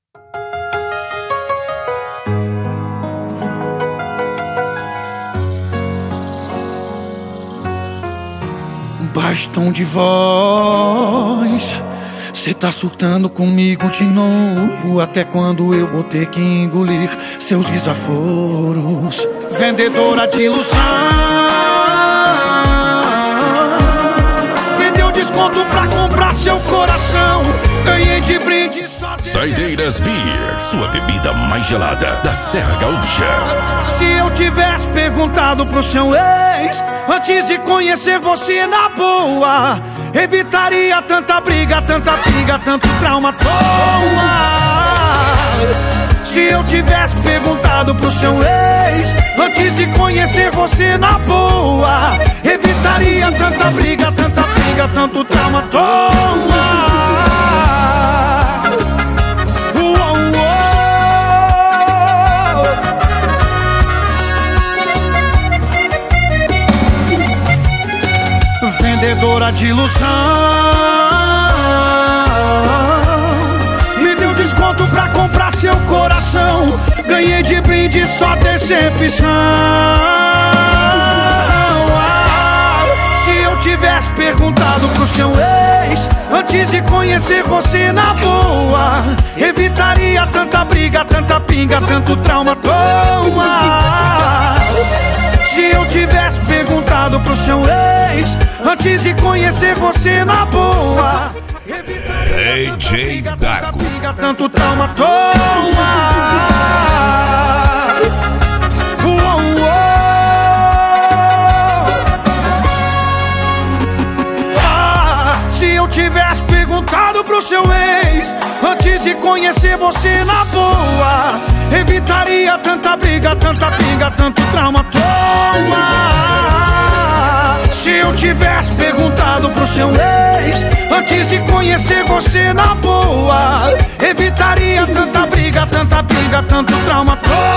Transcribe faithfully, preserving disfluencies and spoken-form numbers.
Baixo tom de voz, cê tá surtando comigo de novo. Até quando eu vou ter que engolir seus desaforos? Vendedora de ilusão, me deu desconto pra comprar seu coração. Ganhei de brinde só de... Saideiras Beer, sua bebida mais gelada da Serra Gaúcha. Se eu tivesse perguntado pro seu ex antes de conhecer você na boa, evitaria tanta briga, tanta briga, tanto trauma. Toma! Se eu tivesse perguntado pro seu ex antes de conhecer você na boa, evitaria tanta briga, tanta briga, tanto trauma. Toma! Vendedora de ilusão, me deu desconto pra comprar seu coração. Ganhei de brinde só decepção. Ah, se eu tivesse perguntado pro seu ex antes de conhecer você na boa, evitaria tanta briga, tanta pinga, tanto trauma. Toma! Se eu tivesse perguntado pro seu ex antes de conhecer você na boa, D J Dago, tanto trauma. Toma! Uou, uou. Ah, se eu tivesse perguntado pro seu ex antes de conhecer você na boa, evitaria tanta briga, tanta pinga, tanto trauma. Toma! Se eu tivesse perguntado pro seu ex antes de conhecer você na boa, evitaria tanta briga, tanta pinga, tanto trauma. Toma!